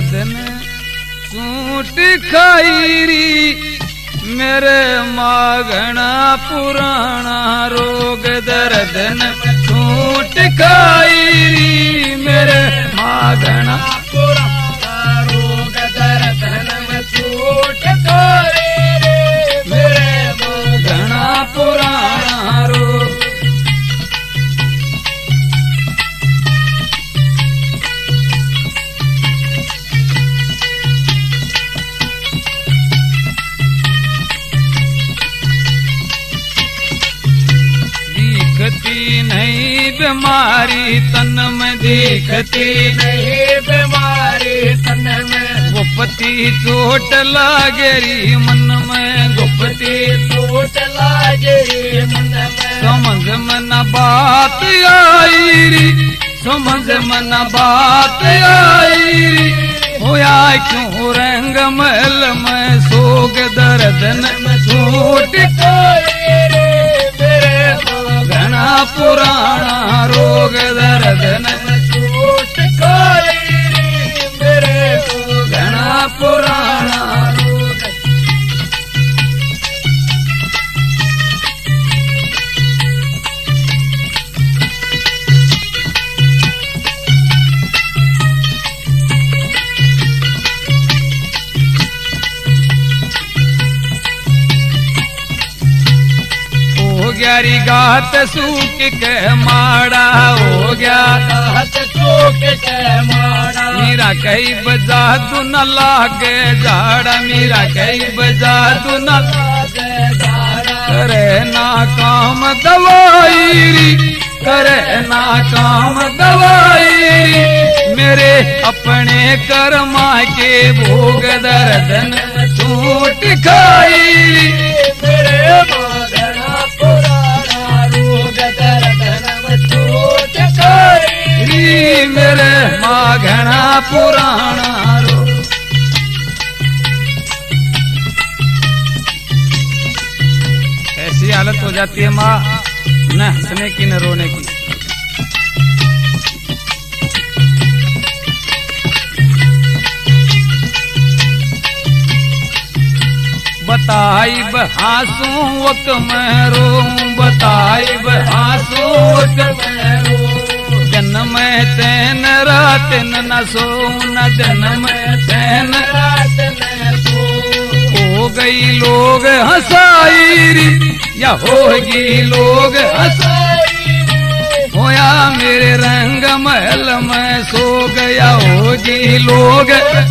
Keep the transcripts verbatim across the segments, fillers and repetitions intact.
दर्दन suit खाईरी मेरे मागना पुराना रोग दर्दन सूट खाईरी मेरे मागना पुराना रोग दर्दन सूट खाईरी मेरे मागना पुराना रोग दिखती नहीं बीमारी तन में दिखती नहीं बीमारी तन में गुप्ती चोट लागेरी मन में गुप्ती चोट लागेरी मन में समझ में न बात आईरी समझ में न बात आईरी होया क्यों रंग महल में सोग दर्दन सूट खाईरी मेरे घना पुराना रोग दर्दन सूट खाईरी मेरे घना पुराना रोग हो गया री गात सूख के माड़ा हो गया हाथ सूख के मारा मीरा कई बजा तू न लागे झाड़ा मीरा कई बजा तू न करे ना काम दवाई करे ना काम दवाई मेरे अपने कर्मा के भोग दर्दन सूट खाई मेरे मागना पुराना रोग दर्दन सूट खाईरी मेरे मागना पुराना रोग ऐसी हालत हो जाती है माँ न हंसने की न रोने की। बताई बहासू वक मैं रो बताई बहासू वक मैं रो जन्म तैन रात न सो न जन्म तैन रात में सो हो गई लोग हंसाईरी या होगी लोग हंसाई होया मेरे रंग महल में सो गया होगी लोग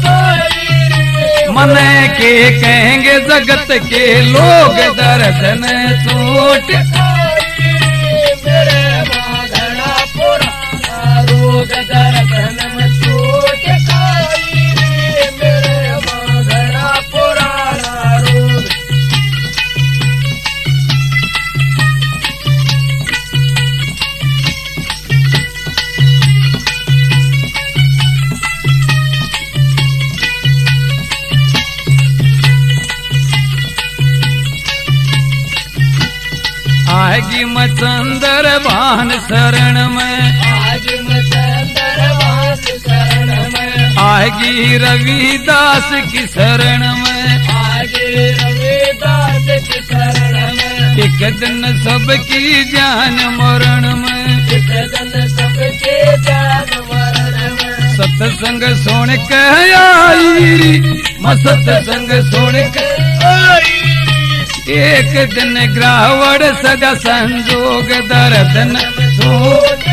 मन के कहेंगे जगत के लोग दर्दन सूट मेरे मागना पुराना रोग दर्दन सूट खाईरी मेरे मागना पुराना रोग आएगी मचंदर भान शरण में आज मचंदर वास शरण में आएगी रविदास की शरण में आज रविदास की शरण में एक दिन सबकी जान मरण में एक दिन सबके जान मरण में सत्संग सुन के आई मैं सत्संग सुन के आई एक दिन ग्रावड़ सजा संजोग दर्दन सूट